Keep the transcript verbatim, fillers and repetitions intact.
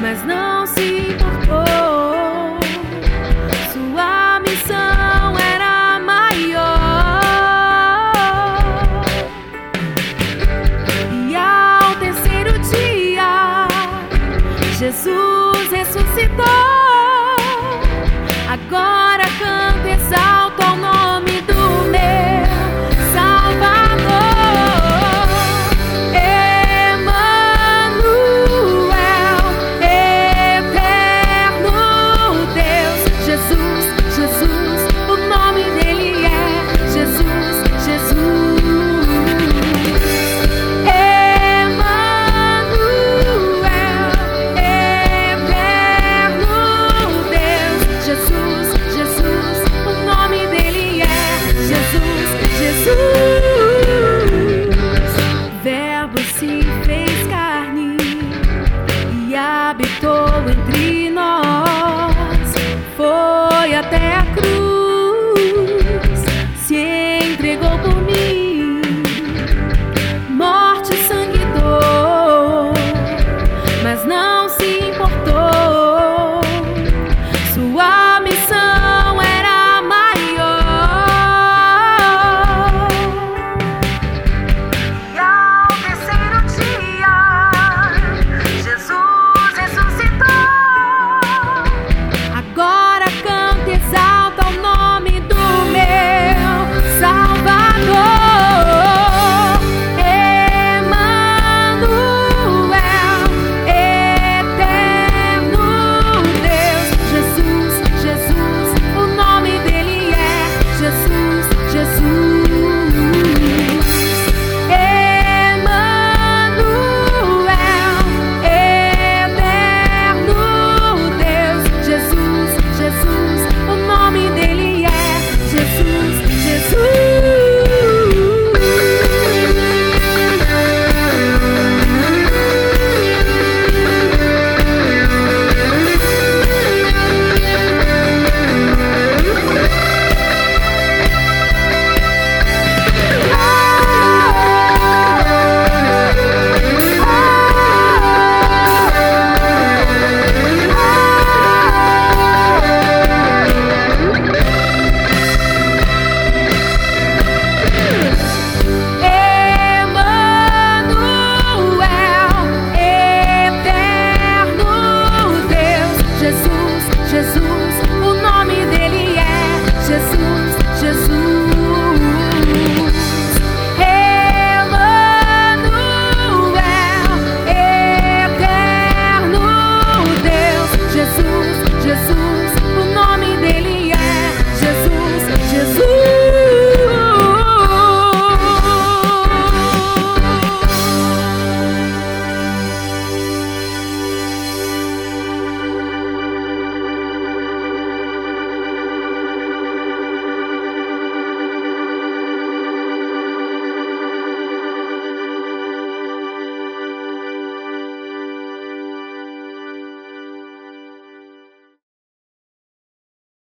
mas não se importou. Sua missão era maior. E ao terceiro dia, Jesus ressuscitou. Agora canta, exalta o nome do meu Salvador. Emanuel, eterno Deus. Jesus, Jesus, o nome dele é Jesus, Jesus. Emanuel, eterno Deus. Jesus, Jesus, o nome dele é Jesus, Jesus. Verbo se fez carne e habitou entre nós.